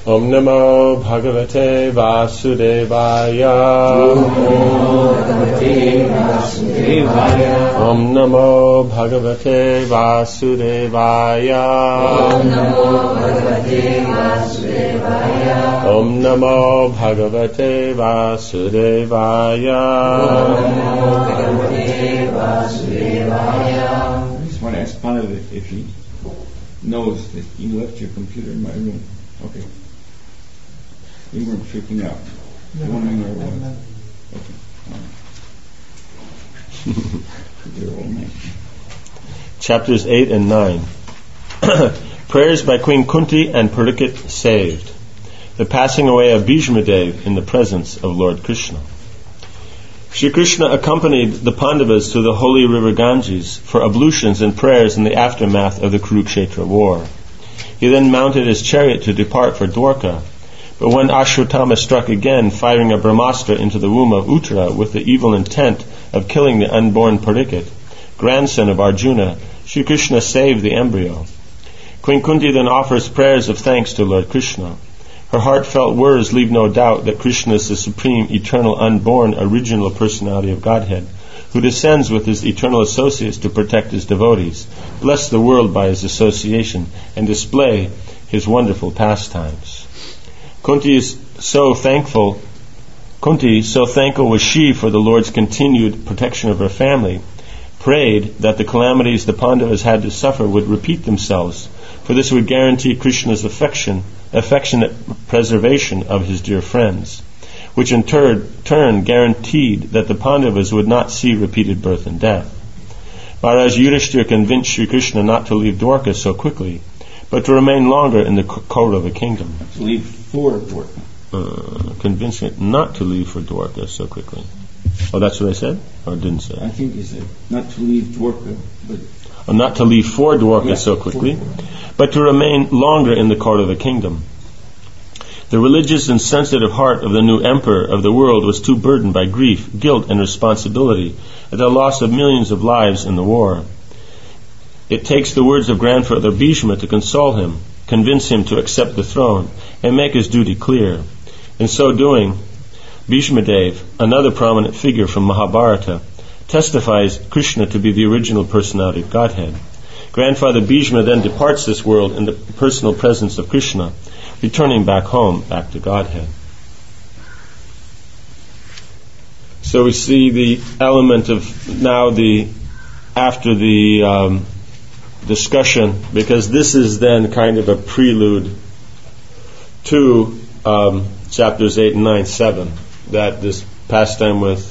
Om Namo Bhagavate Vasudevaya. Om Namo Bhagavate Vasudevaya. Om Namo Bhagavate Vasudevaya. I just want to ask Panav if he knows that you left your computer in my room. Okay. You weren't freaking out. Wondering where it was. Okay. Dear old man. Chapters 8 and 9. Prayers by Queen Kunti and Parikshit saved. The passing away of Bhishmadev in the presence of Lord Krishna. Shri Krishna accompanied the Pandavas to the holy river Ganges for ablutions and prayers in the aftermath of the Kurukshetra war. He then mounted his chariot to depart for Dwarka. But when Ashwatthama struck again, firing a Brahmastra into the womb of Uttara with the evil intent of killing the unborn Parikshit, grandson of Arjuna, Shri Krishna saved the embryo. Queen Kunti then offers prayers of thanks to Lord Krishna. Her heartfelt words leave no doubt that Krishna is the supreme, eternal, unborn, original personality of Godhead, who descends with his eternal associates to protect his devotees, bless the world by his association, and display his wonderful pastimes. Kunti, so thankful was she for the Lord's continued protection of her family, prayed that the calamities the Pandavas had to suffer would repeat themselves, for this would guarantee Krishna's affectionate preservation of his dear friends, which in turn guaranteed that the Pandavas would not see repeated birth and death. Maharaj Yudhishthira convinced Sri Krishna not to leave Dwarka so quickly, but to remain longer in the Kaurava kingdom. To leave for Dwarka. Convinced it not to leave for Dwarka so quickly. Oh, that's what I said? Or didn't say? I think he said not to leave Dwarka, but... not to leave for Dwarka so quickly, but to remain longer in the Kaurava kingdom. The religious and sensitive heart of the new emperor of the world was too burdened by grief, guilt, and responsibility at the loss of millions of lives in the war. It takes the words of grandfather Bhishma to console him, convince him to accept the throne, and make his duty clear. In so doing, Bhishmadev, another prominent figure from Mahabharata, testifies Krishna to be the original personality of Godhead. Grandfather Bhishma then departs this world in the personal presence of Krishna, returning back home, back to Godhead. So we see the element of now after the discussion, because this is then kind of a prelude to chapters 8 and 9, 7, that this pastime with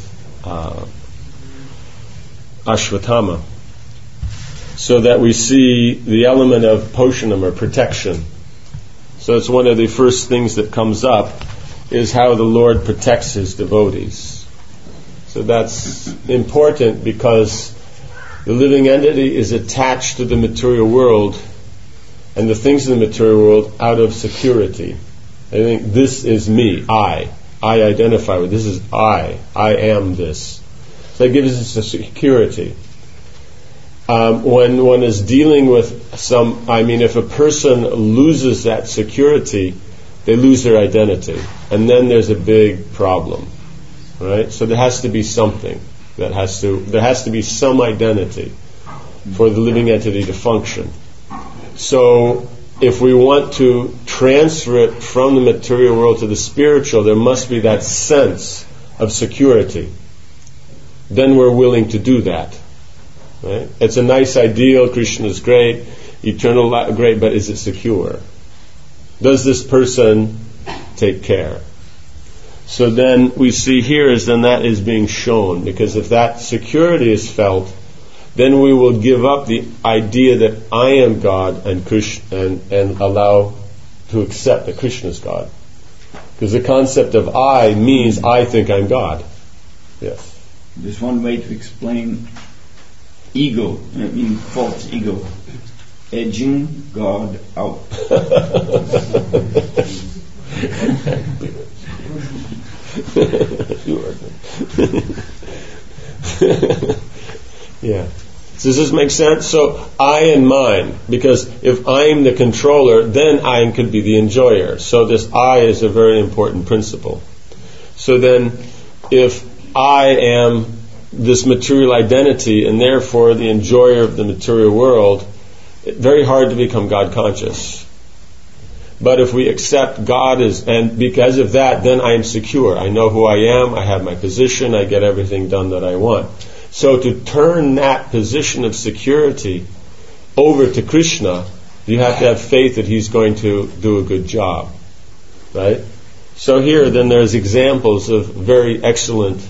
Ashwatthama, so that we see the element of poshanam, or protection. So it's one of the first things that comes up, is how the Lord protects his devotees. So that's important because the living entity is attached to the material world and the things in the material world out of security. I think this is me, I identify with this is I am this. So it gives us a security. When one is dealing with if a person loses that security, they lose their identity, and then there's a big problem, right? So there has to be something there has to be some identity for the living entity to function. So if we want to transfer it from the material world to the spiritual, there must be that sense of security. Then we're willing to do that. Right? It's a nice ideal, Krishna is great, eternal great, but is it secure? Does this person take care? So then we see here that is being shown, because if that security is felt, then we will give up the idea that I am God and Krishna, and allow to accept that Krishna is God. Because the concept of I means I think I'm God. Yes. There's one way to explain ego, false ego. Edging God out. Yeah. Does this make sense? So I and mine, because if I'm the controller, then I could be the enjoyer. So this I is a very important principle. So then, if I am this material identity and therefore the enjoyer of the material world, it's very hard to become God conscious. But if we accept God and because of that, then I am secure. I know who I am, I have my position, I get everything done that I want. So to turn that position of security over to Krishna, you have to have faith that He's going to do a good job. Right? So here then there's examples of very excellent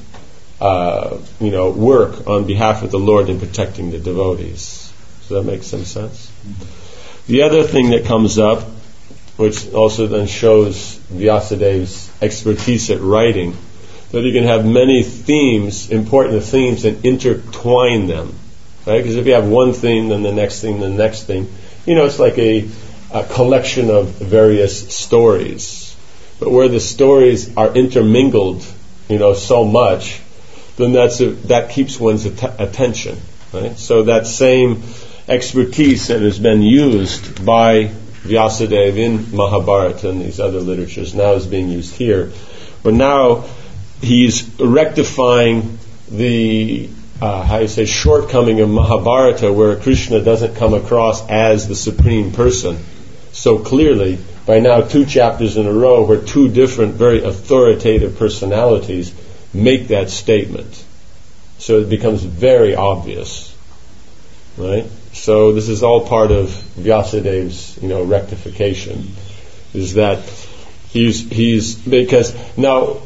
work on behalf of the Lord in protecting the devotees. Does that make some sense? The other thing that comes up, which also then shows Vyasadev's expertise at writing, that you can have many themes, important themes, and intertwine them. Right? Because if you have one theme, then the next thing, then the next thing, it's like a collection of various stories. But where the stories are intermingled, so much, then that keeps one's attention. Right? So that same expertise that has been used by Vyasadeva in Mahabharata and these other literatures now is being used here. But now he's rectifying the shortcoming of Mahabharata, where Krishna doesn't come across as the supreme person so clearly. By now 2 chapters in a row where 2 different very authoritative personalities make that statement. So it becomes very obvious. Right? So this is all part of Vyasadev's, rectification. Is that he's because now,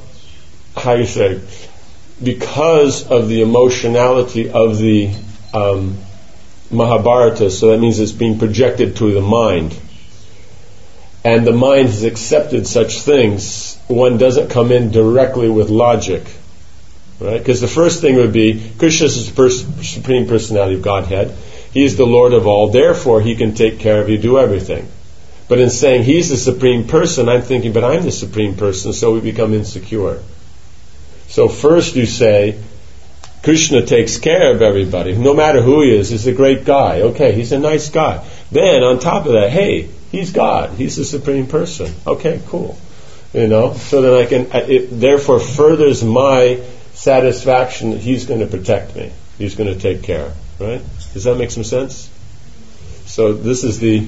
because of the emotionality of the Mahabharata, so that means it's being projected to the mind. And the mind has accepted such things, one doesn't come in directly with logic. Right? Because the first thing would be, Krishna is the Supreme Personality of Godhead. He is the Lord of all, therefore He can take care of you, do everything. But in saying He's the Supreme Person, I'm thinking, but I'm the Supreme Person, so we become insecure. So first you say, Krishna takes care of everybody, no matter who he is. He's a great guy. Okay, he's a nice guy. Then on top of that, hey, He's God. He's the Supreme Person. Okay, cool. So then it therefore furthers my satisfaction that He's going to protect me. He's going to take care. Right? Does that make some sense? So this is the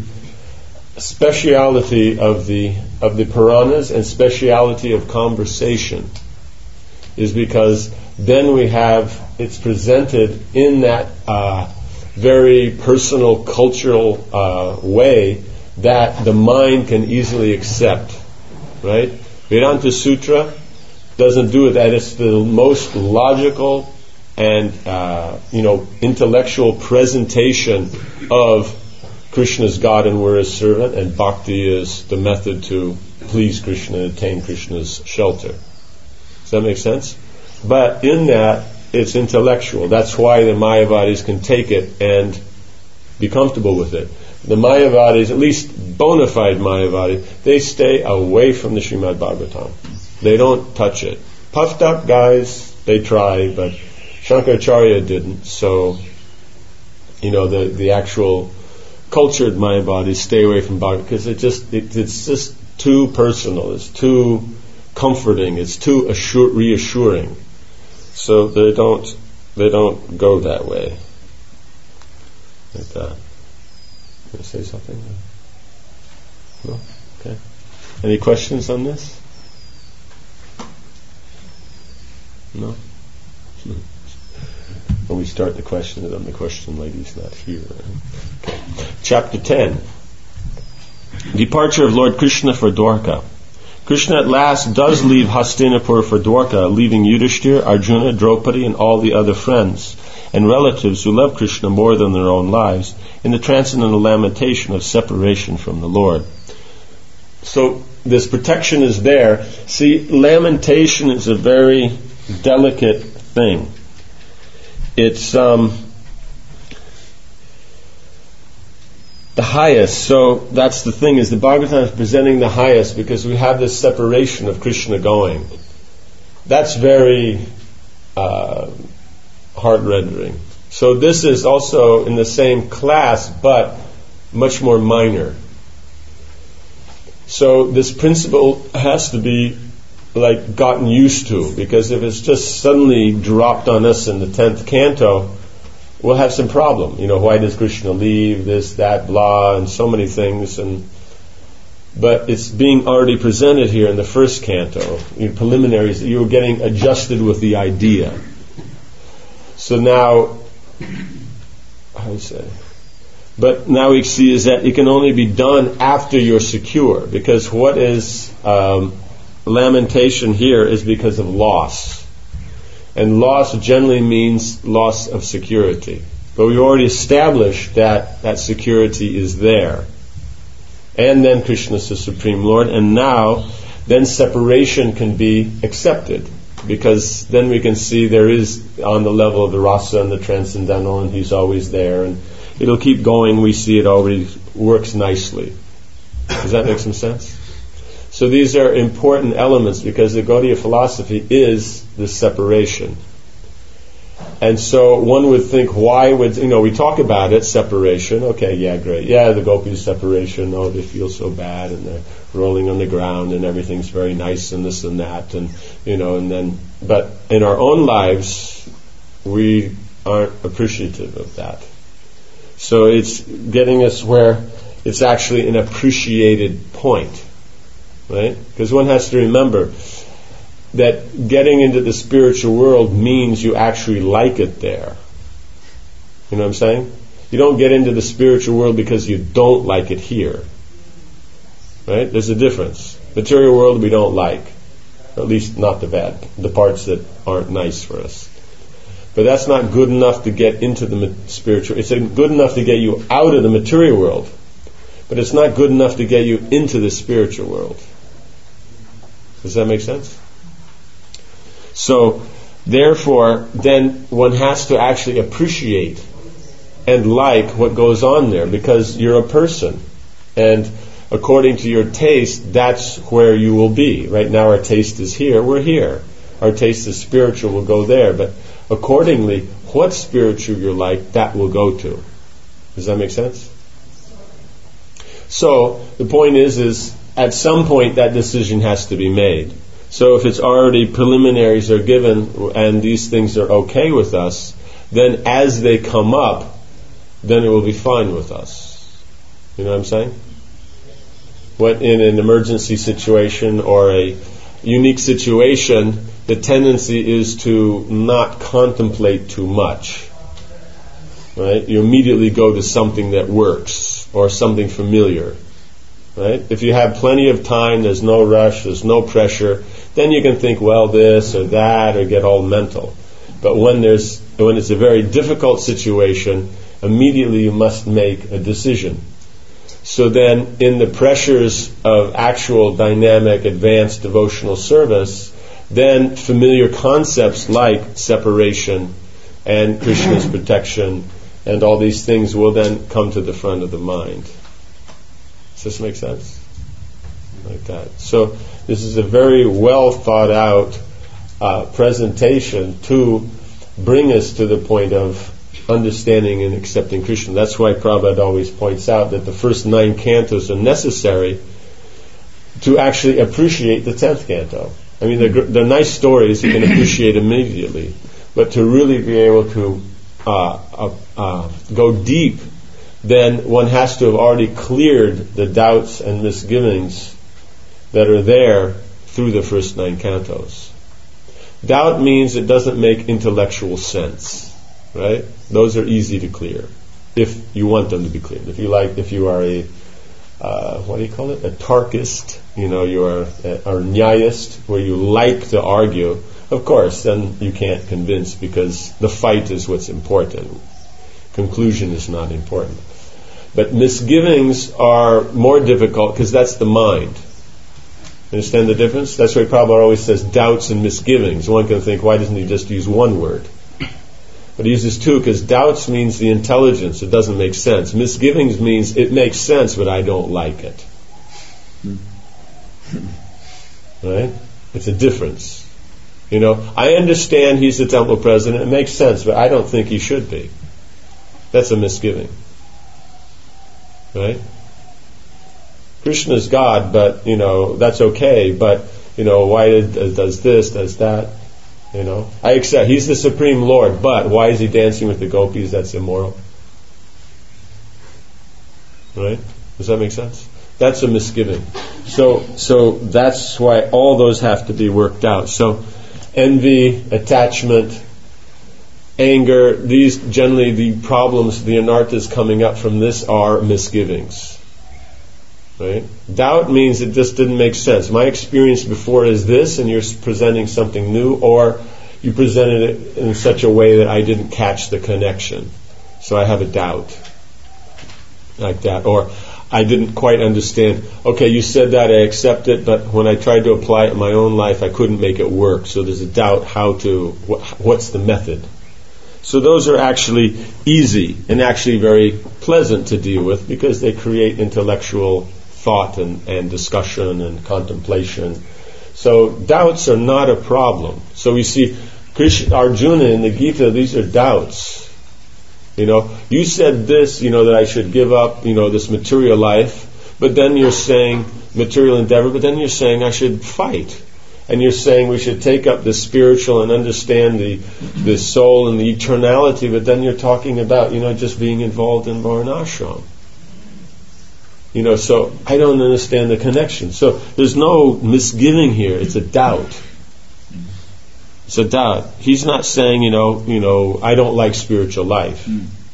speciality of the Puranas and speciality of conversation, is because then it's presented in that very personal, cultural way that the mind can easily accept. Right? Vedanta Sutra doesn't do it. That it's the most logical and intellectual presentation of Krishna's God and we're His servant, and bhakti is the method to please Krishna and attain Krishna's shelter. Does that make sense? But in that, it's intellectual. That's why the Mayavadis can take it and be comfortable with it. The Mayavadis, at least bona fide Mayavadis, they stay away from the Srimad Bhagavatam. They don't touch it. Puffed up guys, they try, but Shankaracharya didn't. So, the actual cultured Mayavadis stay away from Bhagavad, because it's just too personal. It's too comforting. It's too reassuring. So they don't go that way. Like that. You want to say something? No? Okay. Any questions on this? No? When we start the question, then the question lady's not here. Okay. Chapter 10. Departure of Lord Krishna for Dwarka. Krishna at last does leave Hastinapur for Dwarka, leaving Yudhishthir, Arjuna, Draupadi, and all the other friends and relatives who love Krishna more than their own lives in the transcendental lamentation of separation from the Lord. So this protection is there. See, lamentation is a very delicate thing. It's the highest. So that's the thing, is the Bhagavatam is presenting the highest because we have this separation of Krishna going. That's very heart-rendering. So this is also in the same class, but much more minor. So this principle has to be like gotten used to, because if it's just suddenly dropped on us in the 10th canto, we'll have some problem. Why does Krishna leave, this, that, blah, and so many things. But it's being already presented here in the first canto, preliminaries, that you're getting adjusted with the idea. So now, but now we see is that it can only be done after you're secure, because what is lamentation here is because of loss. And loss generally means loss of security. But we've already established that that security is there. And then Krishna is the Supreme Lord, and now then separation can be accepted, because then we can see there is on the level of the rasa and the transcendental, and He's always there, and it'll keep going. We see it already works nicely. Does that make some sense? So these are important elements, because the Gaudiya philosophy is the separation. And so one would think, why would, we talk about it, separation, okay, yeah, great. Yeah, the gopis separation, they feel so bad, and they're rolling on the ground, and everything's very nice, and this and that, and, and then, but in our own lives, we aren't appreciative of that. So it's getting us where it's actually an appreciated point, right? Because one has to remember that getting into the spiritual world means you actually like it there. You know what I'm saying? You don't get into the spiritual world because you don't like it here. Right? There's a difference. Material world we don't like. Or at least not the parts that aren't nice for us. But that's not good enough to get into the spiritual. It's good enough to get you out of the material world. But it's not good enough to get you into the spiritual world. Does that make sense? So, therefore, then one has to actually appreciate and like what goes on there, because you're a person. And according to your taste, that's where you will be. Right now our taste is here, we're here. Our taste is spiritual, we'll go there. But accordingly, what spiritual you're like, that will go to. Does that make sense? So, the point is at some point that decision has to be made. So if it's already preliminaries are given and these things are okay with us, then as they come up, then it will be fine with us. You know what I'm saying? What in an emergency situation or a unique situation, the tendency is to not contemplate too much. Right? You immediately go to something that works or something familiar. Right? If you have plenty of time, there's no rush, there's no pressure, then you can think, well, this or that, or get all mental. But when it's a very difficult situation, immediately you must make a decision. So then, in the pressures of actual dynamic, advanced devotional service, then familiar concepts like separation and Krishna's protection and all these things will then come to the front of the mind. Does this make sense? Like that. So this is a very well thought out presentation to bring us to the point of understanding and accepting Krishna. That's why Prabhupada always points out that the first 9 cantos are necessary to actually appreciate the 10th canto. I mean, they're nice stories you can appreciate immediately, but to really be able to go deep, then one has to have already cleared the doubts and misgivings that are there through the first 9 cantos. Doubt means it doesn't make intellectual sense, right? Those are easy to clear, if you want them to be cleared. If you are a what do you call it? A Tarkist, you are a Nyayist, where you like to argue. Of course, then you can't convince, because the fight is what's important. Conclusion is not important. But misgivings are more difficult because that's the mind. Understand the difference? That's why Prabhupada always says doubts and misgivings. One can think, why doesn't he just use one word? But he uses 2 because doubts means the intelligence. It doesn't make sense. Misgivings means it makes sense, but I don't like it. Right? It's a difference. I understand he's the temple president. It makes sense, but I don't think he should be. That's a misgiving. Right? Krishna is God, but, that's okay, but, why does this, does that, I accept, He's the Supreme Lord, but why is He dancing with the gopis? That's immoral. Right? Does that make sense? That's a misgiving. So that's why all those have to be worked out. So envy, attachment, anger, these generally the problems, the anarthas coming up from this are misgivings. Right? Doubt means it just didn't make sense. My experience before is this, and you're presenting something new, or you presented it in such a way that I didn't catch the connection. So I have a doubt. Like that. Or I didn't quite understand. Okay, you said that, I accept it, but when I tried to apply it in my own life, I couldn't make it work. So there's a doubt what's the method. So those are actually easy and actually very pleasant to deal with because they create intellectual thought and discussion and contemplation. So doubts are not a problem. So we see Arjuna in the Gita, these are doubts. You said this, that I should give up, this material life, but then you're saying material endeavor, but then you're saying I should fight. And you're saying we should take up the spiritual and understand the soul and the eternality, but then you're talking about, just being involved in Varnashram. So I don't understand the connection. So there's no misgiving here, it's a doubt. It's a doubt. He's not saying, I don't like spiritual life,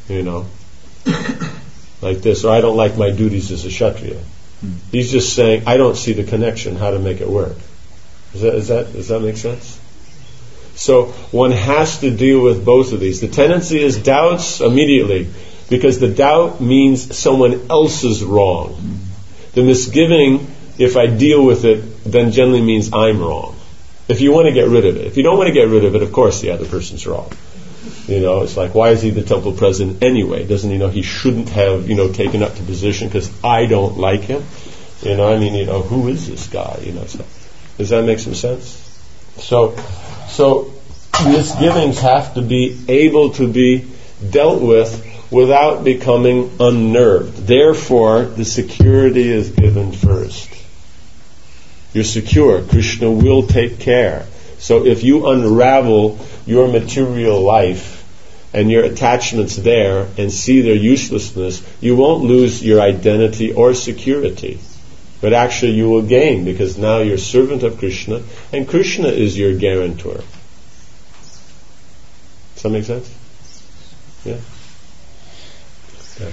like this, or I don't like my duties as a Kshatriya. He's just saying, I don't see the connection, how to make it work. Does that make sense? So one has to deal with both of these. The tendency is doubts immediately, because the doubt means someone else is wrong. The misgiving, if I deal with it, then generally means I'm wrong. If you want to get rid of it. If you don't want to get rid of it, of course the other person's wrong. It's like, why is he the temple president anyway? Doesn't he know he shouldn't have, taken up the position because I don't like him? Who is this guy? So, does that make some sense? So misgivings have to be able to be dealt with without becoming unnerved. Therefore, the security is given first. You're secure. Krishna will take care. So if you unravel your material life and your attachments there and see their uselessness, you won't lose your identity or security. But actually you will gain, because now you're servant of Krishna and Krishna is your guarantor. Does that make sense? Yeah? Okay.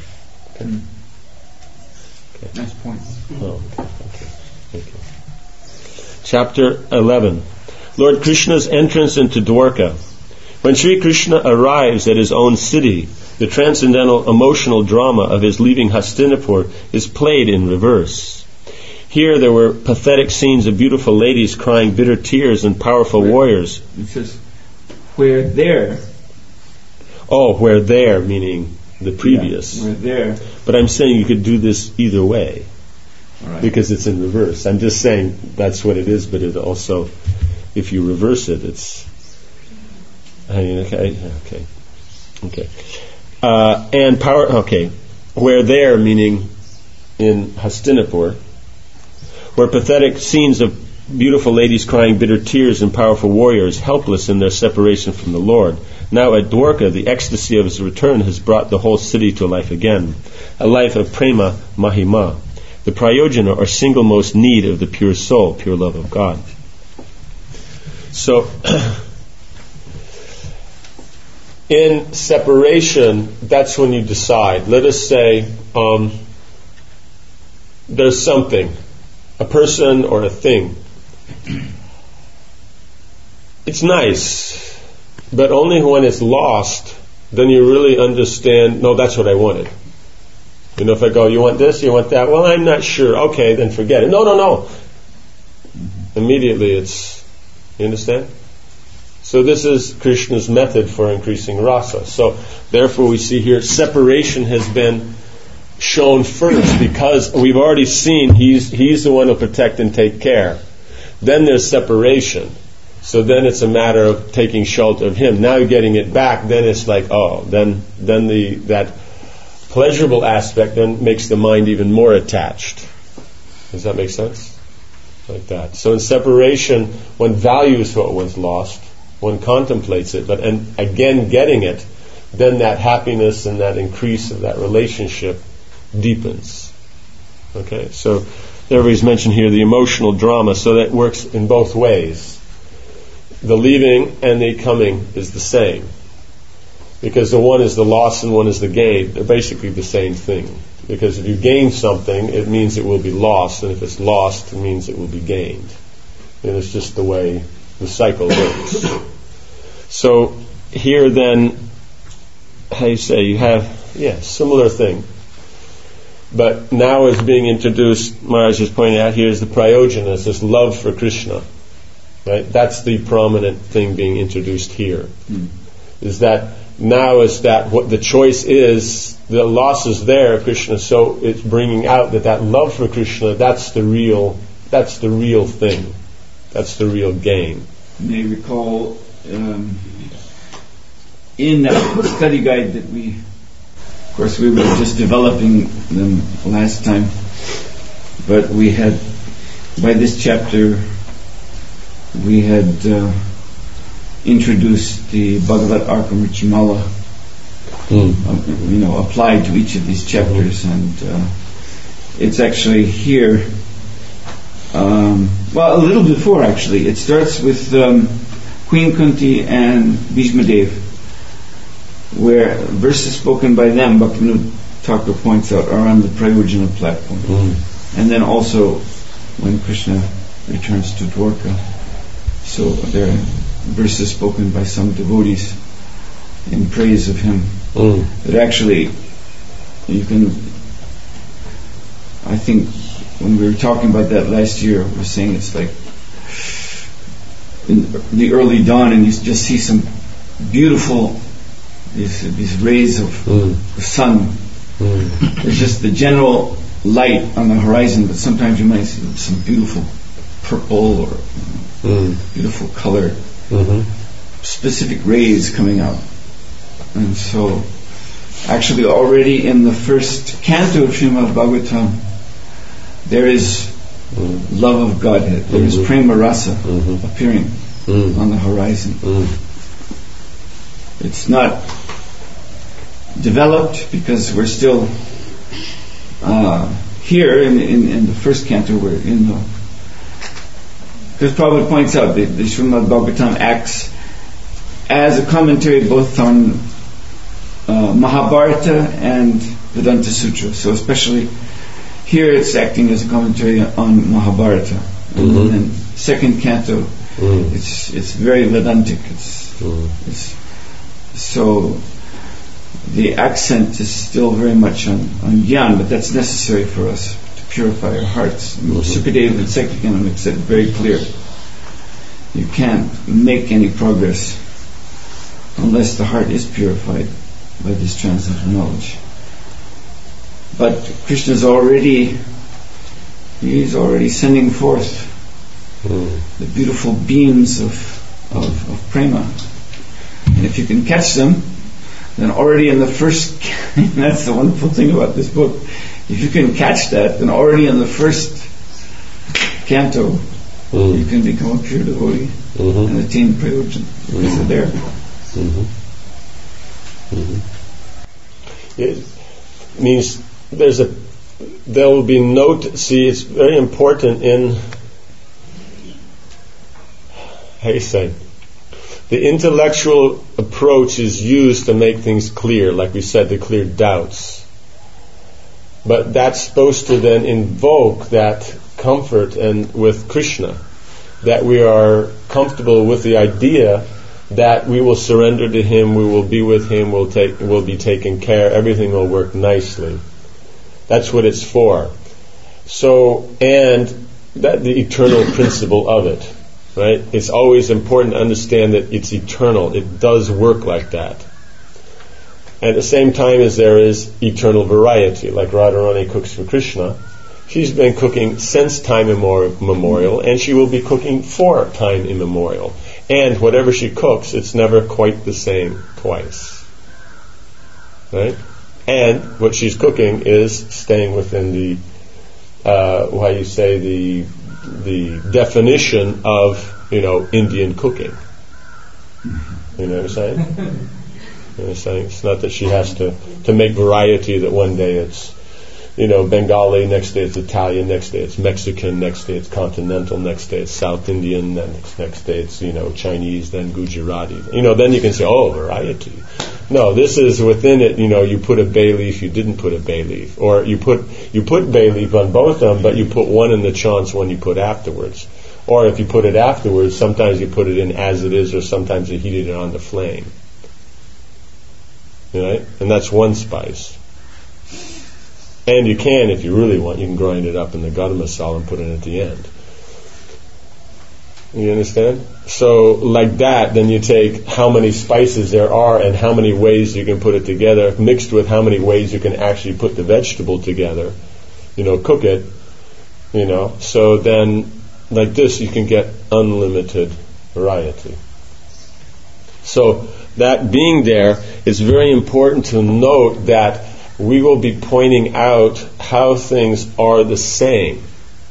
Nice point. Oh, okay. Thank you. Chapter 11. Lord Krishna's entrance into Dwarka. When Sri Krishna arrives at his own city, the transcendental emotional drama of his leaving Hastinapur is played in reverse. Here there were pathetic scenes of beautiful ladies crying bitter tears and powerful warriors. It says, where there. Oh, where there, meaning the previous. Yeah, where there. But I'm saying you could do this either way. Right. Because it's in reverse. I'm just saying that's what it is, but it also, if you reverse it, it's... Okay. And power... Okay. Where there, meaning in Hastinapur, where pathetic scenes of beautiful ladies crying bitter tears and powerful warriors helpless in their separation from the Lord. Now at Dwarka, the ecstasy of his return has brought the whole city to life again. A life of prema mahima. The prayojana or single most need of the pure soul, pure love of God. So, in separation, that's when you decide. Let us say there's something, a person or a thing. It's nice, but only when it's lost, then you really understand, no, that's what I wanted. If I go, you want this, you want that? Well, I'm not sure. Okay, then forget it. No. Immediately you understand? So this is Krishna's method for increasing rasa. So therefore we see here separation has been shown first, because we've already seen he's the one who'll protect and take care. Then there's separation. So then it's a matter of taking shelter of him. Now you're getting it back, then it's like, then that pleasurable aspect then makes the mind even more attached. Does that make sense? Like that. So in separation, one values what one's lost, one contemplates it, but again getting it, then that happiness and that increase of that relationship deepens. Okay, so everybody's mentioned here the emotional drama, so that works in both ways. The leaving and the coming is the same. Because the one is the loss and one is the gain. They're basically the same thing. Because if you gain something, it means it will be lost, and if it's lost, it means it will be gained. And it's just the way the cycle works. So here then, how you say, you have, similar thing. But now is being introduced, Maharaj is pointing out here, is the prayojana, this love for Krishna. Right? That's the prominent thing being introduced here. Is that now is that what the choice is, the loss is there, Krishna, so it's bringing out that love for Krishna, that's the real thing. That's the real gain. You may recall in that study guide that of course we were just developing them last time, but we had, by this chapter, we had introduced the Bhagavad Arkamrichimala, applied to each of these chapters, and it's actually here, a little before actually. It starts with Queen Kunti and Bhishmadev, where verses spoken by them, Bhaktivinoda Thakur points out, are on the Prayojana platform. And then also when Krishna returns to Dwarka. So there are verses spoken by some devotees in praise of him. That actually, you can, I think when we were talking about that last year, we were saying it's like in the early dawn, and you just see some beautiful, these rays of the sun. There's just the general light on the horizon, but sometimes you might see some beautiful purple or beautiful color, specific rays coming out. And so actually already in the first canto of Srimad Bhagavatam there is love of Godhead, there is prema rasa appearing on the horizon. It's not developed because we're still here in the first canto, we're in the, because Prabhupada points out that the Srimad Bhagavatam acts as a commentary both on Mahabharata and Vedanta Sutra. So especially here it's acting as a commentary on Mahabharata. And then second canto, it's very Vedantic. It's so the accent is still very much on Gyan, but that's necessary for us to purify our hearts. Sukadeva and Sekhikanam said it very clear. You can't make any progress unless the heart is purified by this transcendental knowledge. But Krishna is already sending forth the beautiful beams of prema. And if you can catch them, then already in the first, that's the wonderful thing about this book, if you can catch that, then already in the first canto, you can become a pure devotee and attain prayojana, because they're there. It means there will be it's very important in, how you say, the intellectual approach is used to make things clear, like we said, to clear doubts. But that's supposed to then invoke that comfort and with Krishna, that we are comfortable with the idea that we will surrender to Him, we will be with Him, we'll be taken care, everything will work nicely. That's what it's for. So, and that the eternal principle of it. Right? It's always important to understand that it's eternal. It does work like that. At the same time as there is eternal variety, like Radharani cooks for Krishna, She's been cooking since time immemorial, and she will be cooking for time immemorial. And whatever she cooks, it's never quite the same twice. Right? And what she's cooking is staying within the definition of, Indian cooking. You know what I'm saying? It's not that she has to make variety, that one day it's Bengali, next day it's Italian, next day it's Mexican, next day it's continental, next day it's South Indian, then next day it's Chinese, then Gujarati. Then you can say, oh, variety. No, this is within it. You put a bay leaf, you didn't put a bay leaf, or you put bay leaf on both of them, but you put one in the chance, one you put afterwards. Or if you put it afterwards, sometimes you put it in as it is, or sometimes you heated it on the flame. Right? And that's one spice. And you can, if you really want, you can grind it up in the garam masala and put it at the end. You understand? So, like that, then you take how many spices there are and how many ways you can put it together, mixed with how many ways you can actually put the vegetable together, cook it, so then, like this, you can get unlimited variety. So, that being there, it's very important to note that we will be pointing out how things are the same.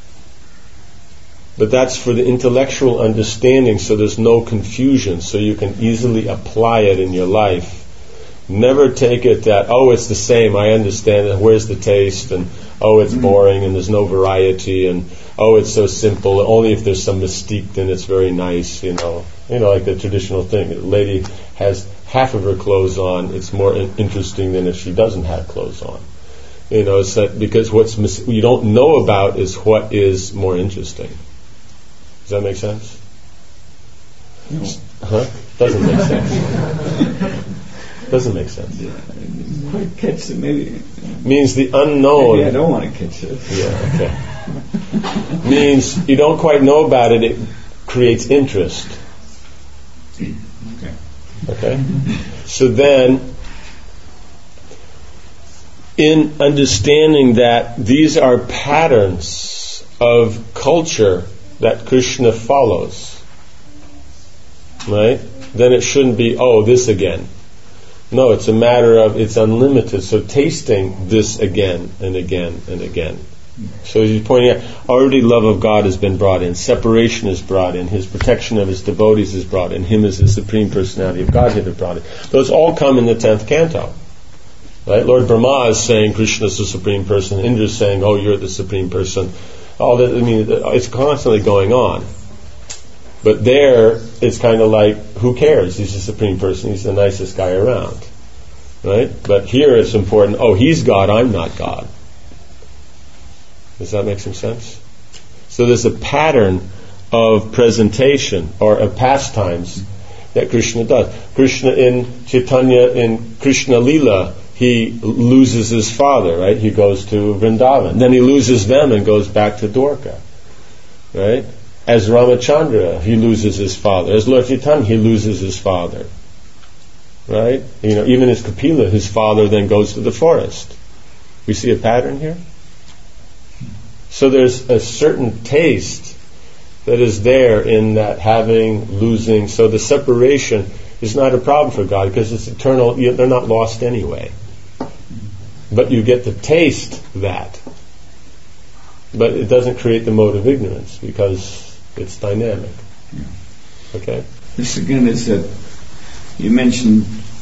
But that's for the intellectual understanding, so there's no confusion, so you can easily apply it in your life. Never take it that, oh, it's the same, I understand it, where's the taste, and oh, it's boring, and there's no variety, and oh, it's so simple, only if there's some mystique, then it's very nice, like the traditional thing. The lady has half of her clothes on, it's more interesting than if she doesn't have clothes on. It's that because what you don't know about is what is more interesting. Does that make sense? No. Huh? Doesn't make sense. Doesn't make sense. Yeah, I didn't quite catch it. Maybe means the unknown. Maybe I don't want to catch it. Yeah. Okay. Means you don't quite know about it. It creates interest. Okay. So then, in understanding that these are patterns of culture that Krishna follows, right? Then it shouldn't be, oh, this again. No, it's a matter of, it's unlimited. So tasting this again and again and again. So as he's pointing out, already love of God has been brought in, separation is brought in, His protection of His devotees is brought in, Him as the Supreme Personality of Godhead is brought in. Those all come in the 10th canto. Right? Lord Brahma is saying Krishna is the Supreme Person, Indra is saying, oh, you're the Supreme Person. All that, it's constantly going on. But there, it's kind of like, who cares? He's the Supreme Person, He's the nicest guy around. Right? But here it's important, oh, He's God, I'm not God. Does that make some sense? So there's a pattern of presentation or of pastimes that Krishna does. Krishna in Chaitanya, in Krishna Leela, he loses his father, right? He goes to Vrindavan. Then he loses them and goes back to Dwarka. Right? As Ramachandra, he loses his father. As Lord Chaitanya, he loses his father. Right? Even as Kapila, his father then goes to the forest. We see a pattern here? So there's a certain taste that is there in that having, losing. So the separation is not a problem for God because it's eternal. They're not lost anyway. But you get to taste that. But it doesn't create the mode of ignorance because it's dynamic. Okay? This again is that you mentioned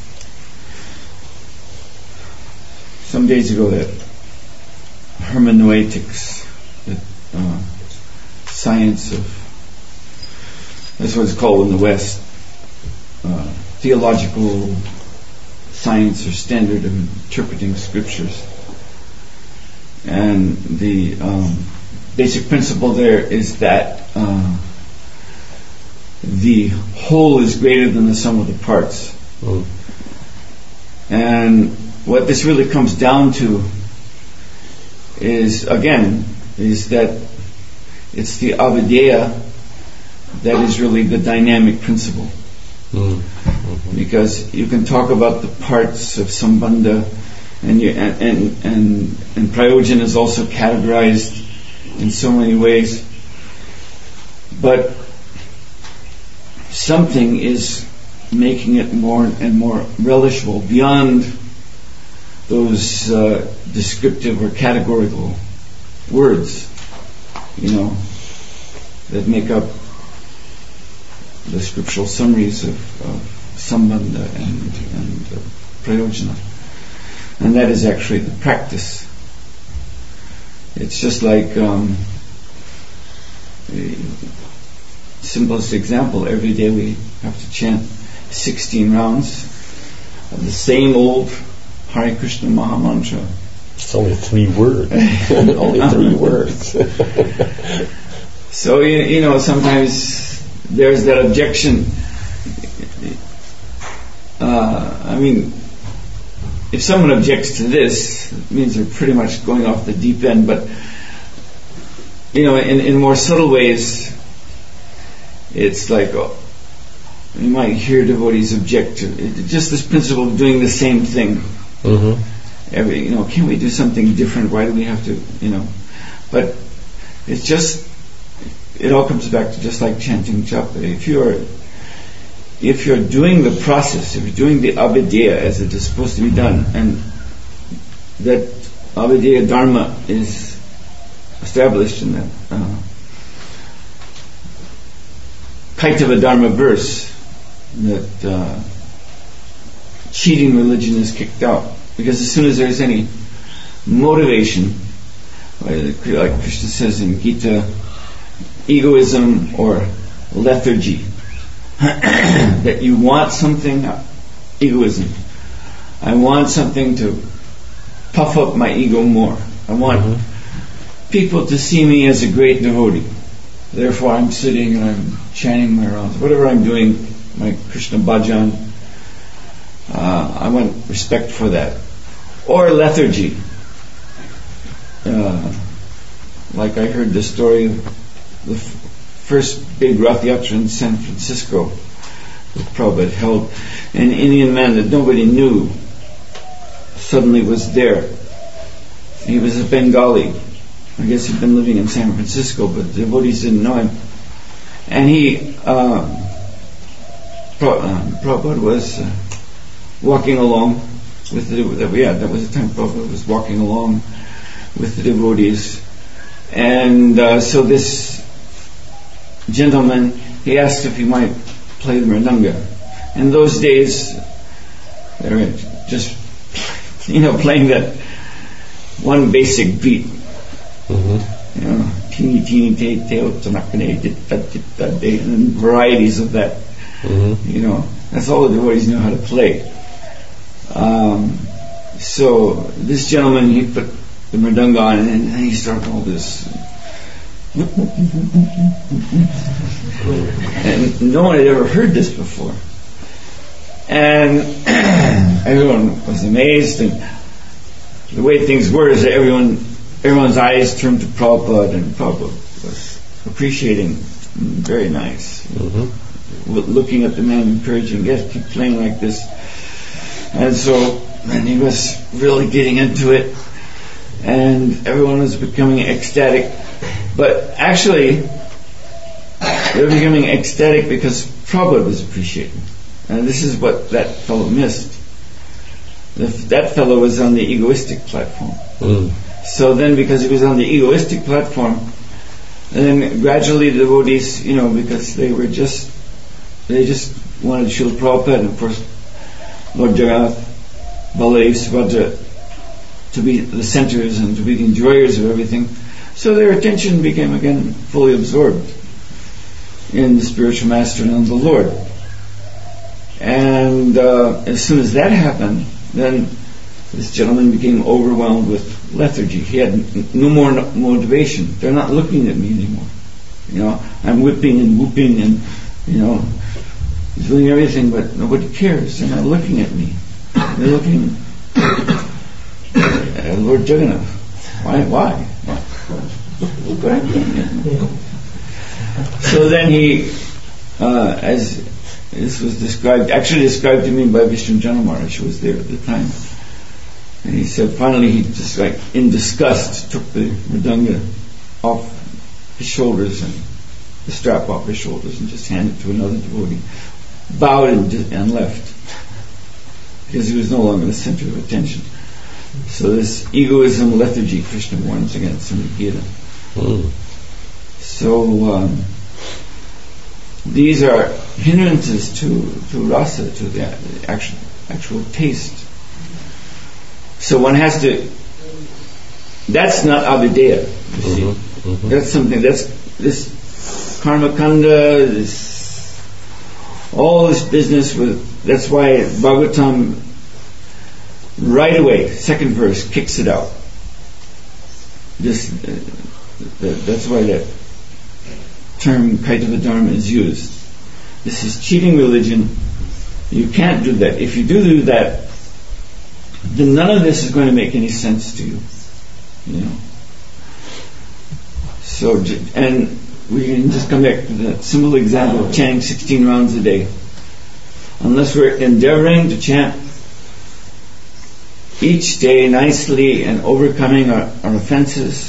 some days ago that hermeneutics, science of, that's what it's called in the West, theological science or standard of interpreting scriptures. And the basic principle there is that the whole is greater than the sum of the parts. And what this really comes down to is that it's the avidya that is really the dynamic principle. Because you can talk about the parts of Sambandha and prayojan is also categorized in so many ways. But something is making it more and more relishable beyond those descriptive or categorical words, that make up the scriptural summaries of sambandha and prayojana. And that is actually the practice. It's just like the simplest example, every day we have to chant 16 rounds of the same old Hare Krishna Maha Mantra. It's only 3 words. Only 3 words. So, sometimes there's that objection. If someone objects to this, it means they're pretty much going off the deep end. But, in more subtle ways, it's like, you might hear devotees object to just this principle of doing the same thing. Mm-hmm. Can we do something different? Why do we have to, But it all comes back to just like chanting japa. If you're doing the process, if you're doing the abhideya as it is supposed to be done, and that abhideya dharma is established in that Kaitava Dharma verse, that cheating religion is kicked out. Because as soon as there's any motivation, like Krishna says in Gita, egoism or lethargy, that you want something, egoism. I want something to puff up my ego more. I want people to see me as a great devotee. Therefore I'm sitting and I'm chanting my rounds. Whatever I'm doing, my Krishna bhajan, I want respect for that. Or lethargy. Like I heard the story of the first big Rath Yatra in San Francisco that Prabhupada held. An Indian man that nobody knew suddenly was there. He was a Bengali. I guess he'd been living in San Francisco, but the devotees didn't know him. And Prabhupada was walking along with that was the time Prabhupada was walking along with the devotees. And so this gentleman, he asked if he might play the mridanga. In those days, they were just, playing that one basic beat. Teeny teeny te tanakane and varieties of that. That's all the devotees knew how to play. So this gentleman, he put the mridanga on, and then he started all this. And no one had ever heard this before. And everyone was amazed, and the way things were is that everyone's eyes turned to Prabhupada, and Prabhupada was appreciating, very nice, looking at the man, encouraging, yes, keep playing like this. And so, and he was really getting into it, and everyone was becoming ecstatic. But actually, they were becoming ecstatic because Prabhupada was appreciating. And this is what that fellow missed. That fellow was on the egoistic platform. So then, because he was on the egoistic platform, then gradually the devotees, because they just wanted Srila Prabhupada, and of course Lord Jagannath, Baladev, Subhadra, to be the centers and to be the enjoyers of everything. So their attention became again fully absorbed in the spiritual master and in the Lord. And as soon as that happened, then this gentleman became overwhelmed with lethargy. He had no more motivation. They're not looking at me anymore. I'm whipping and whooping and, doing everything, but nobody cares. They're not looking at me. They're looking at Lord Jagannath. Why? Look what I'm doing. So then he, as this was actually described to me by Vishnu Jana Maharaj, who was there at the time. And he said finally he just in disgust took the mridanga off his shoulders and the strap off his shoulders and just hand it to another devotee. Bowed and left. Because he was no longer the center of attention. So this egoism lethargy Krishna warns against in the Gita. So these are hindrances to rasa, to the actual taste. So one has to. That's not avideya, you see. That's something. That's this karma kanda. All this business with. That's why Bhagavatam right away, second verse, kicks it out. That's why that term Kaitava Dharma is used. This is cheating religion. You can't do that. If you do that, then none of this is going to make any sense to you. You know. So, and we can just come back to that simple example of chanting 16 rounds a day. Unless we're endeavoring to chant each day nicely and overcoming our offenses,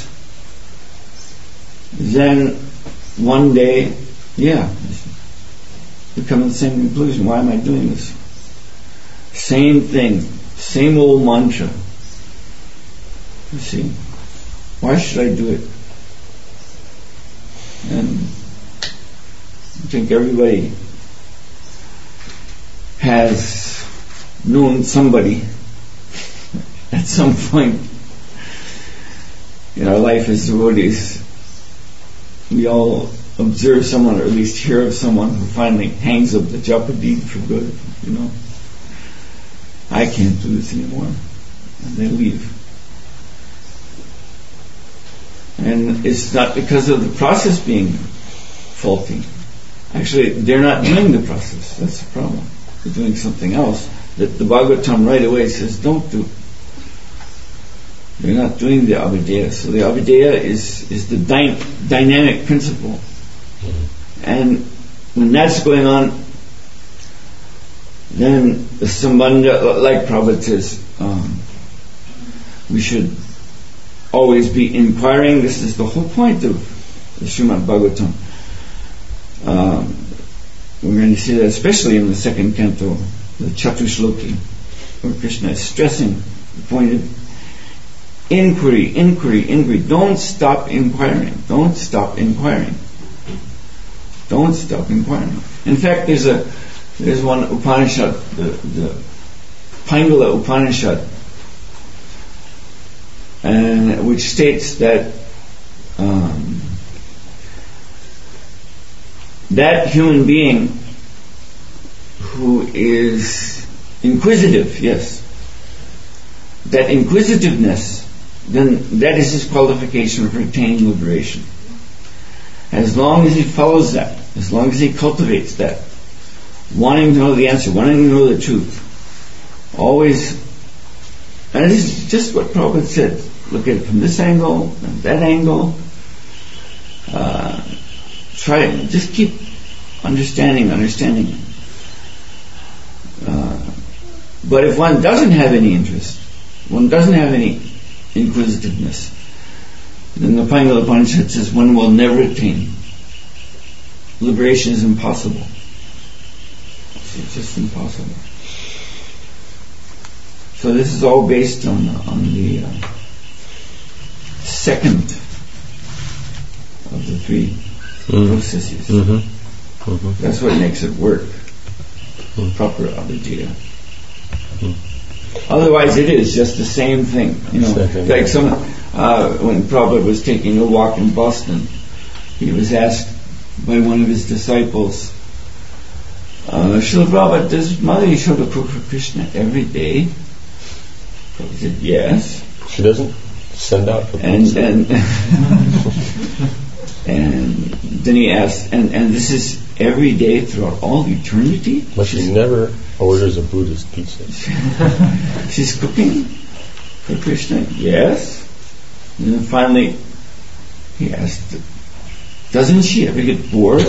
then one day, we come to the same conclusion. Why am I doing this? Same thing, same old mantra. You see, why should I do it? And I think everybody has known somebody at some point in our life as devotees. We all observe someone, or at least hear of someone who finally hangs up the japa bead for good. You know, I can't do this anymore, and they leave. And it's not because of the process being faulty. Actually, they're not doing the process. That's the problem. They're doing something else that the Bhagavatam right away says don't do. They're not doing the avideya. So the avideya is the dynamic principle. And when that's going on, then the sambandha, like Prabhupada says, we should always be inquiring. This is the whole point of the Srimad Bhagavatam. We're going to see that especially in the second canto, the Chatushloki, where Krishna is stressing the point of inquiry. Don't stop inquiring. Don't stop inquiring. In fact, there's one Upanishad, the Pingala Upanishad, which states that that human being who is inquisitive, that inquisitiveness, then that is his qualification for attaining liberation. As long as he follows that, as long as he cultivates that, wanting to know the answer, wanting to know the truth, always, and this is just what Prabhupada said, look at it from this angle and that angle, just keep understanding. But if one doesn't have any interest, one doesn't have any inquisitiveness, then the Pingala Upanishad says one will never attain. Liberation is impossible. It's just impossible. So this is all based on the second of the three processes. That's what makes it work. Proper avideya. Otherwise, it is just the same thing. You know, like when Prabhupada was taking a walk in Boston, he was asked by one of his disciples, Srila Prabhupada, does Mother Yashoda cook for Krishna every day? Prabhupada said, yes. She doesn't send out for and then he asked, and this is every day throughout all eternity? But she never orders a Buddhist pizza. She's cooking for Krishna? Yes. And then finally he asked, doesn't she ever get bored?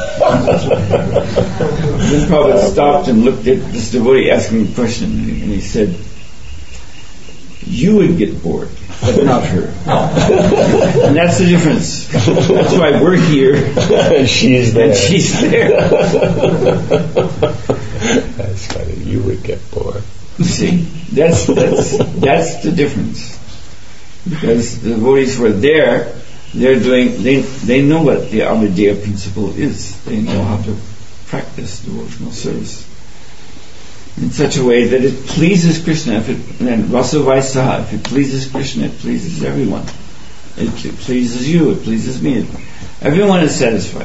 Then Prabhupada stopped and looked at this devotee asking a question, and he said, you would get bored. but not her. And that's the difference. That's why we're here. And she's there. And she's there. That's funny. You would get bored. See, that's the difference. Because the devotees who are there, they know what the Abhidheya principle is. They know how to practice devotional service in such a way that it pleases Krishna. And Rasa Vaisaha, if it pleases Krishna, it pleases everyone. It pleases you, it pleases me. Everyone is satisfied.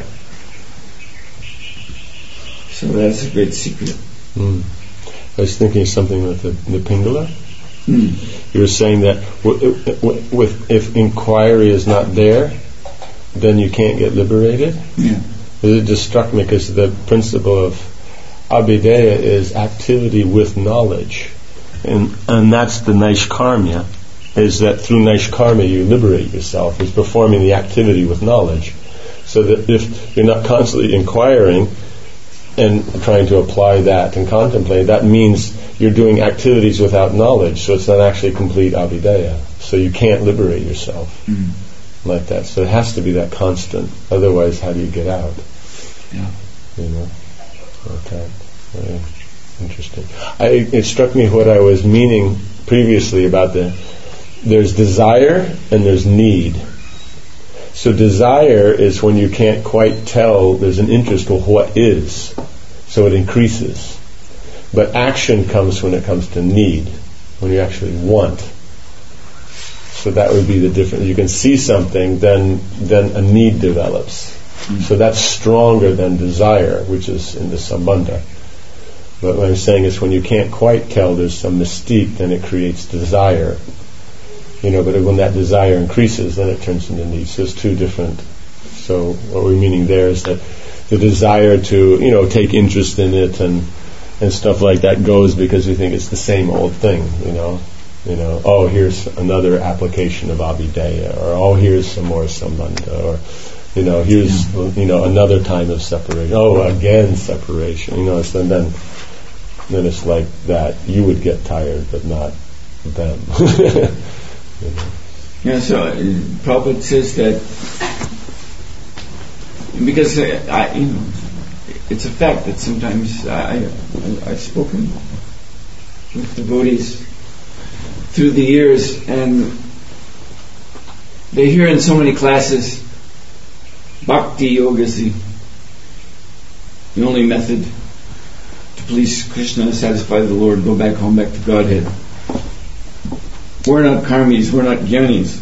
So that's a great secret. I was thinking of something with the Pingala. You were saying that if inquiry is not there, then you can't get liberated. Yeah. It just struck me because the principle of Abhidheya is activity with knowledge, and that's the Naishkarmya. Is that through Naishkarmya you liberate yourself? Is performing the activity with knowledge, so that if you're not constantly inquiring and trying to apply that and contemplate, that means you're doing activities without knowledge, so it's not actually complete Abhidheya. So you can't liberate yourself like that. So it has to be that constant. Otherwise, how do you get out? Yeah. You know? Okay. Very interesting. It struck me what I was meaning previously about there's desire and there's need. So desire is when you can't quite tell, there's an interest in what is, so it increases. But action comes when it comes to need, when you actually want. So that would be the difference. You can see something, then a need develops. So that's stronger than desire, which is in the Sambandha. But what I'm saying is when you can't quite tell, there's some mystique, then it creates desire. But when that desire increases, then it turns into need. So it's two different. So what we're meaning there is that the desire to, take interest in it and stuff like that goes because we think it's the same old thing, oh, here's another application of Abhidheya, or oh, here's some more Sambandha, or here's another time of separation. Oh, again separation. So then it's like that. You would get tired, but not them. Yeah. So Prabhupada says that because it's a fact that sometimes I've spoken with devotees through the years, and they hear in so many classes, Bhakti Yoga is the only method to please Krishna, satisfy the Lord, go back home, back to Godhead. We're not karmis, we're not jnanis.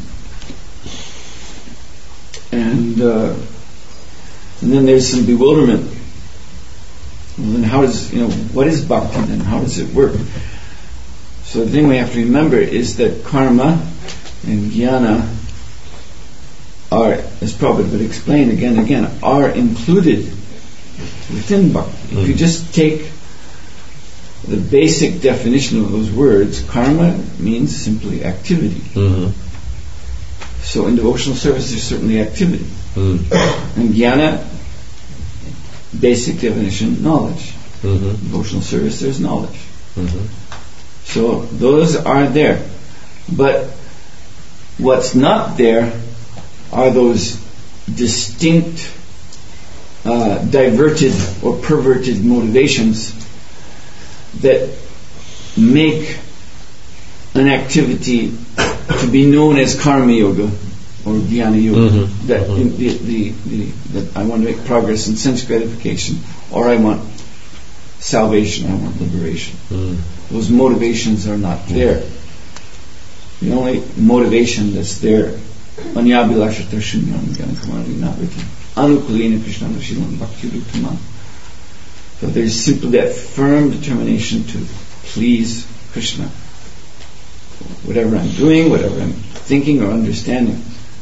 And then there's some bewilderment. Well, then how does, what is bhakti then? How does it work? So the thing we have to remember is that karma and jnana are, as Prabhupada would explain again and again, are included within bhakti. If you just take the basic definition of those words, karma means simply activity. So in devotional service there's certainly activity. And jnana, basic definition, knowledge. Devotional service, there's knowledge. So those are there. But what's not there are those distinct, diverted or perverted motivations that make an activity to be known as karma yoga or dhyana yoga. That that I want to make progress in sense gratification, or I want salvation, I want liberation. Those motivations are not there. The only motivation that's there, Anyabhilashata Shunyam Gyanakamani Navriti Anukulina Krishna Shilam Bhakti Ruttama. So there's simply that firm determination to please Krishna. Whatever I'm doing, whatever I'm thinking or understanding,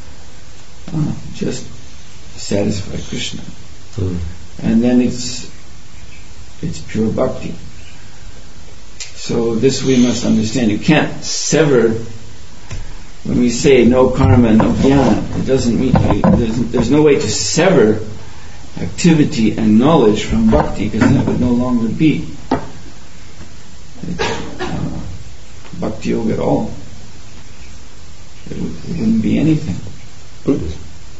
just satisfy Krishna. And then it's pure bhakti. So this we must understand. You can't sever, when we say no karma, no jnana, it doesn't mean, there's no way to sever activity and knowledge from bhakti, because then it would no longer be bhakti yoga at all. it wouldn't be anything. Buddhism.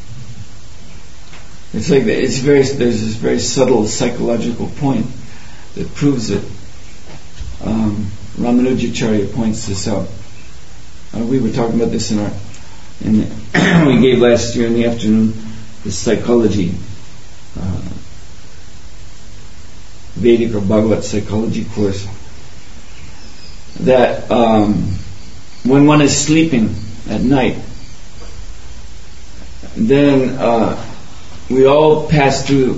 It's like there's this very subtle psychological point that proves it. Ramanujacharya points this out. We were talking about this we gave last year in the afternoon this psychology, Vedic or Bhagavad psychology course. That when one is sleeping at night, then we all pass through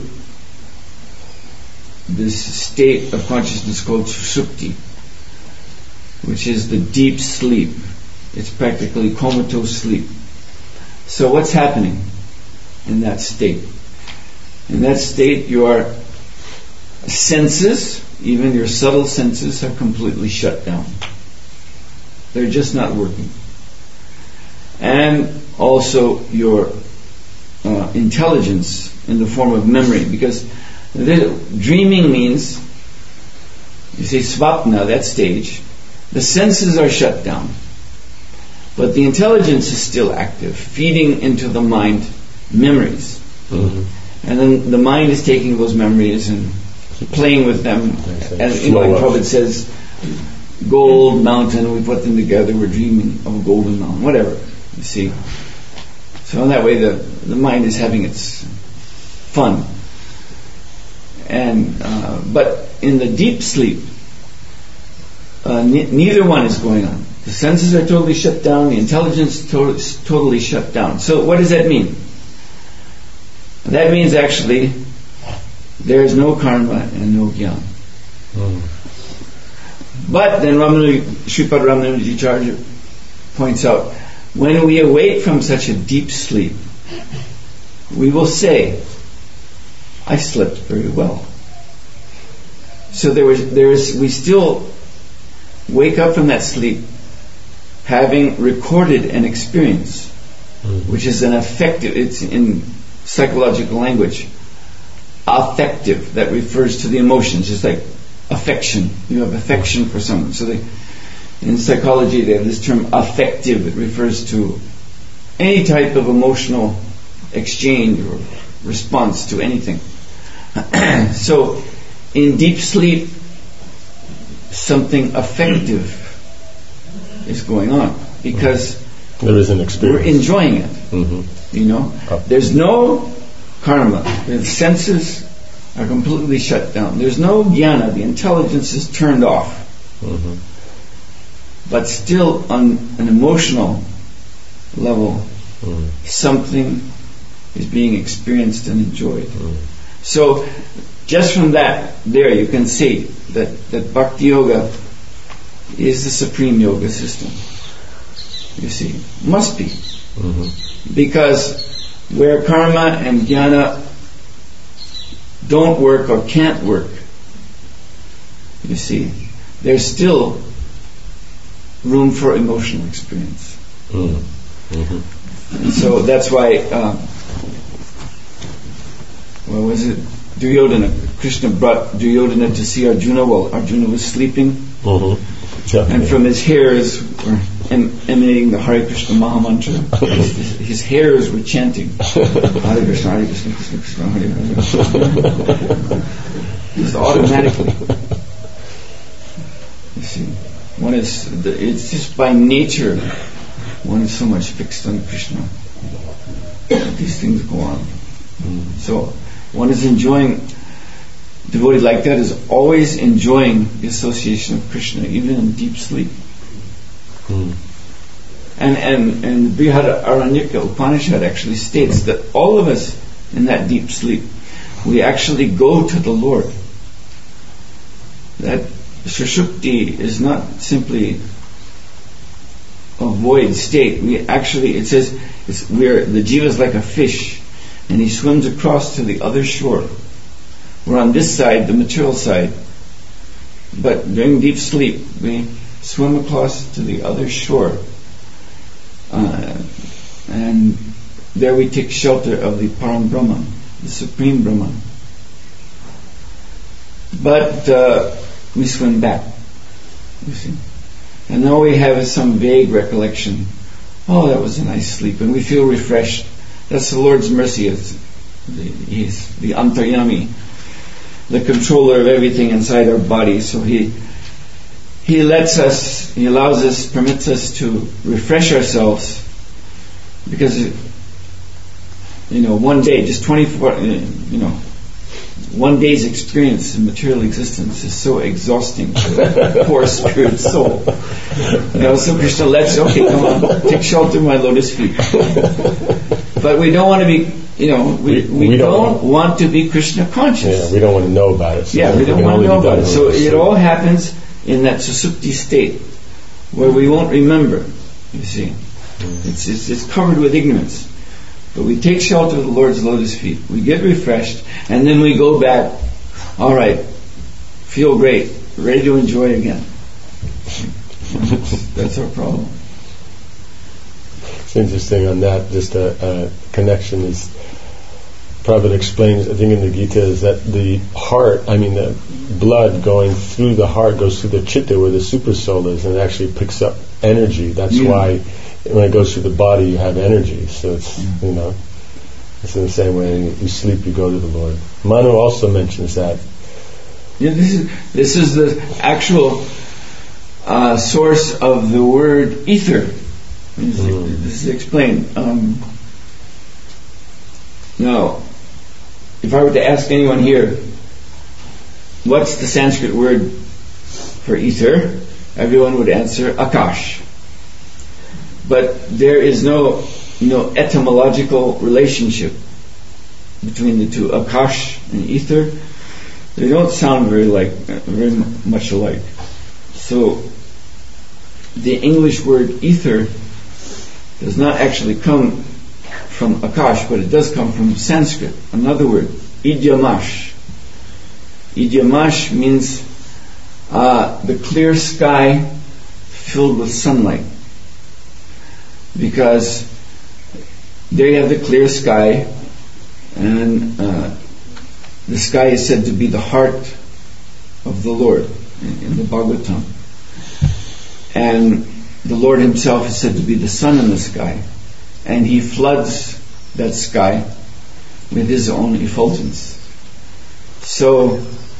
this state of consciousness called sushupti, which is the deep sleep. It's practically comatose sleep. So what's happening in that state? In that state, your senses, even your subtle senses, are completely shut down. They're just not working. And also your intelligence in the form of memory, because dreaming means, you see, svapna, that stage, the senses are shut down, but the intelligence is still active, feeding into the mind memories. Mm-hmm. And then the mind is taking those memories and playing with them, as like Prabhupada says, gold mountain, we put them together, we're dreaming of a golden mountain, whatever, you see. So in that way the mind is having its fun. And but in the deep sleep, neither one is going on. The senses are totally shut down, the intelligence is totally shut down. So what does that mean? That means actually there is no karma and no jnana. But then Sripad Ramanujacharya points out, when we awake from such a deep sleep, we will say, I slept very well. So we still wake up from that sleep having recorded an experience, which is an affective, it's in psychological language, affective, that refers to the emotions, just like affection. You have affection for someone. So in psychology they have this term affective. It refers to any type of emotional exchange or response to anything. So in deep sleep, something affective is going on because there is an experience. We're enjoying it. Mm-hmm. You know, there's no karma. The senses are completely shut down. There's no jnana. The intelligence is turned off. Mm-hmm. But still, on an emotional level, something is being experienced and enjoyed. So, just from that, there you can see that Bhakti Yoga is the supreme yoga system. You see, must be. Mm-hmm. Because where karma and jnana don't work or can't work, you see, there's still room for emotional experience. Mm-hmm. And so that's why, what was it? Duryodhana, Krishna brought Duryodhana to see Arjuna while Arjuna was sleeping. Mm-hmm. Yeah. And from his hairs were emanating the Hare Krishna Maha Mantra. His hairs were chanting Hare Krishna, Hare Krishna, Krishna Krishna, Hare Hare. Just automatically. You see, it's just by nature, one is so much fixed on Krishna. These things go on. So one is enjoying, devotee like that is always enjoying the association of Krishna, even in deep sleep. And Brihad Aranyaka Upanishad actually states that all of us in that deep sleep, we actually go to the Lord. That Sushupti is not simply a void state. It says the jiva is like a fish, and he swims across to the other shore. We're on this side, the material side, but during deep sleep we swim across to the other shore, and there we take shelter of the Param Brahman, the Supreme Brahman. But we swim back, you see. And now we have some vague recollection oh, that was a nice sleep, and we feel refreshed. That's the Lord's mercy. He's the Antaryami, the controller of everything inside our body. So He lets us, He allows us, permits us to refresh ourselves, because one day, just 24, one day's experience in material existence is so exhausting for a poor spirit soul. So Krishna lets, okay, come on, take shelter of my lotus feet. But we don't want to be, we don't want to be Krishna conscious. Yeah, we don't want to know about it. So we don't want to know about it. So it all happens in that susupti state where we won't remember. You see, it's covered with ignorance. But we take shelter of the Lord's lotus feet. We get refreshed, and then we go back. All right, feel great, ready to enjoy again. That's our problem. It's interesting on that. Just a connection is. Prabhupada explains, I think in the Gita, is that the heart, the blood going through the heart goes through the chitta where the super soul is, and it actually picks up energy. That's why when it goes through the body you have energy. So it's it's in the same way you sleep, you go to the Lord. Manu also mentions that. Yeah, this is the actual source of the word ether. This is explained. Now, if I were to ask anyone here, what's the Sanskrit word for ether? Everyone would answer Akash. But there is no, etymological relationship between the two, Akash and ether. They don't sound very much alike. So the English word ether does not actually come from Akash, but it does come from Sanskrit. Another word, Idyamash. Idyamash means the clear sky filled with sunlight. Because there you have the clear sky, and the sky is said to be the heart of the Lord in the Bhagavatam. And the Lord Himself is said to be the sun in the sky. And He floods that sky with His own effulgence. So,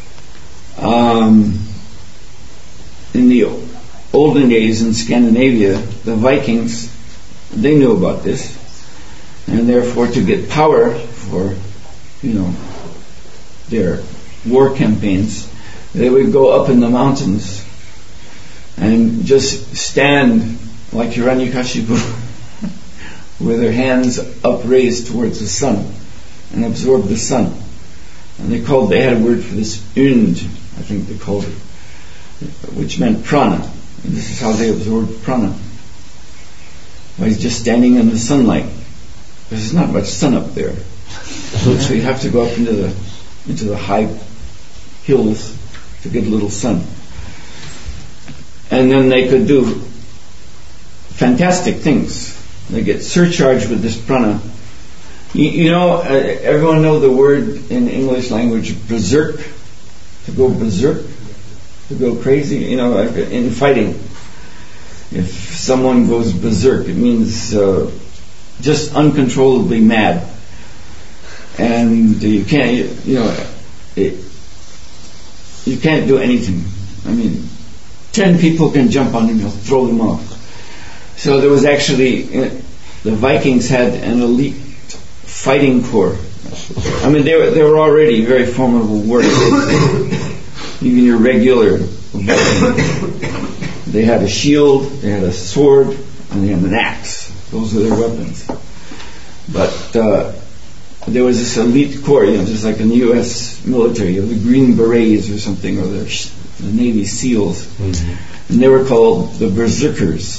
in the olden days in Scandinavia, the Vikings, they knew about this, and therefore to get power for, their war campaigns, they would go up in the mountains and just stand like Hiranyakashipu with their hands upraised towards the sun and absorb the sun. And they had a word for this, und, I think they called it, which meant prana. And this is how they absorbed prana. By just standing in the sunlight. There's not much sun up there. So you have to go up into the high hills to get a little sun. And then they could do fantastic things. They get surcharged with this prana. Everyone know the word in English language, berserk, to go berserk, to go crazy. In fighting, if someone goes berserk, it means just uncontrollably mad, and you can't, you can't do anything. 10 people can jump on him, he'll throw them off. So there was actually, the Vikings had an elite fighting corps. They were already very formidable warriors. Even your regular Viking. They had a shield, they had a sword, and they had an axe. Those were their weapons. But there was this elite corps, just like in the U.S. military, the Green Berets or something, or the Navy SEALs. Mm-hmm. And they were called the Berserkers.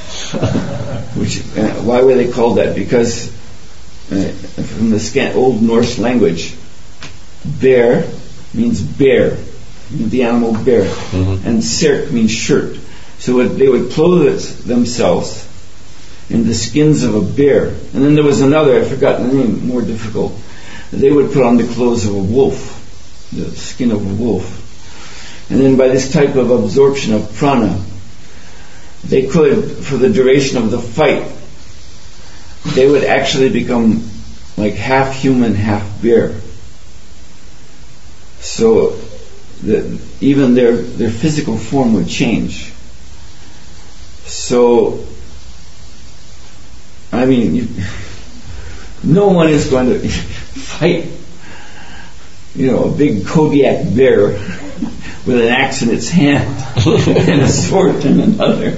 Why were they called that? Because from the Old Norse language, bear means bear, the animal bear, and serk means shirt. So they would clothe themselves in the skins of a bear. And then there was another, I forgot the name, more difficult. They would put on the clothes of a wolf, the skin of a wolf. And then by this type of absorption of prana, they could, for the duration of the fight, they would actually become like half human, half bear. So even their physical form would change. So, I mean, no one is going to fight, a big Kodiak bear with an axe in its hand and a sword in another,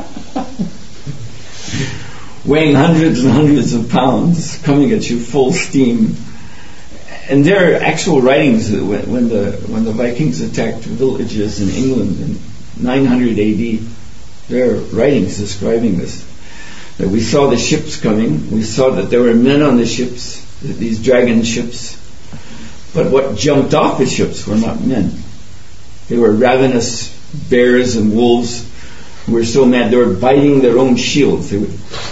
weighing hundreds and hundreds of pounds, coming at you full steam. And there are actual writings when the Vikings attacked villages in England in 900 AD. There are writings describing this. That we saw the ships coming. We saw that there were men on the ships, these dragon ships. But what jumped off the ships were not men. They were ravenous bears and wolves who were so mad they were biting their own shields. They would,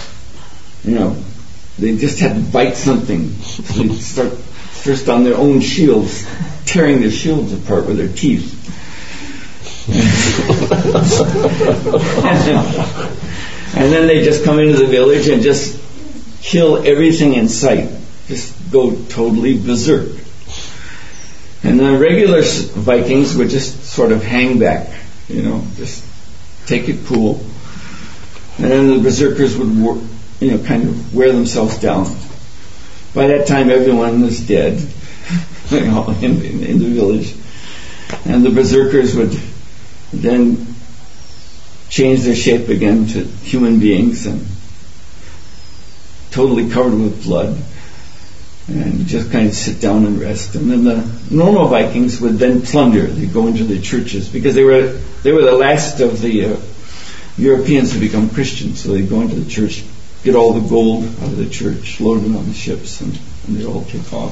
they just had to bite something. So they'd start first on their own shields, tearing their shields apart with their teeth. And then they just come into the village and just kill everything in sight. Just go totally berserk. And the regular Vikings would just sort of hang back, just take it cool. And then the berserkers would, kind of wear themselves down. By that time, everyone was dead, in the village. And the berserkers would then change their shape again to human beings and totally covered with blood, and just kind of sit down and rest. And then the normal Vikings would then plunder. They'd go into the churches because they were the last of the Europeans to become Christians. So they'd go into the church, get all the gold out of the church, load it on the ships, and they'd all take off.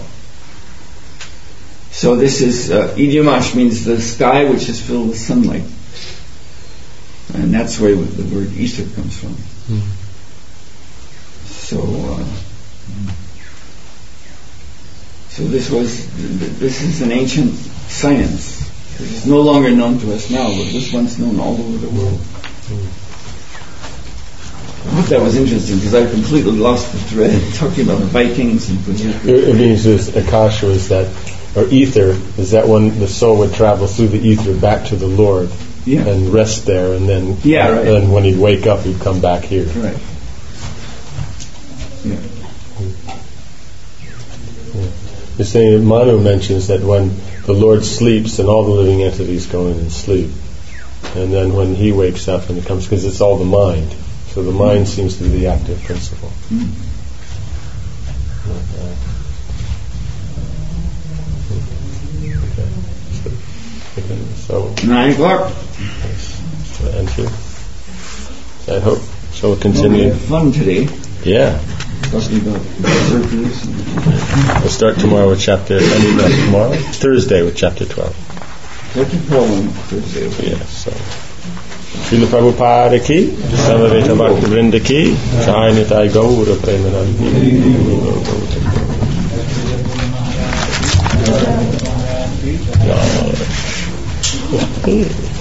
So this is Idiamash means the sky which is filled with sunlight. And that's where the word Easter comes from. So this is an ancient science. It's no longer known to us now, but this one's known all over the world. I hope that was interesting because I completely lost the thread talking about the Vikings and it means this Akasha is that, or ether, is that when the soul would travel through the ether back to the Lord. Yeah. And rest there, and then right. And when he'd wake up, he'd come back here. Right. Yeah. You're saying that Manu mentions that when the Lord sleeps, then all the living entities go in and sleep, and then when he wakes up and it comes, because it's all the mind. So the mind seems to be the active principle. So 9 o'clock. And I hope so. We'll continue. We had fun today. Yeah. Talking about berserkers. We'll start tomorrow with Thursday with chapter 12. Chapter 12 on Thursday. Yeah. So. Srila Prabhupada ki, Samaveta Bhakti Vrinda ki, Jai Nitai Gaura Premanandi ki.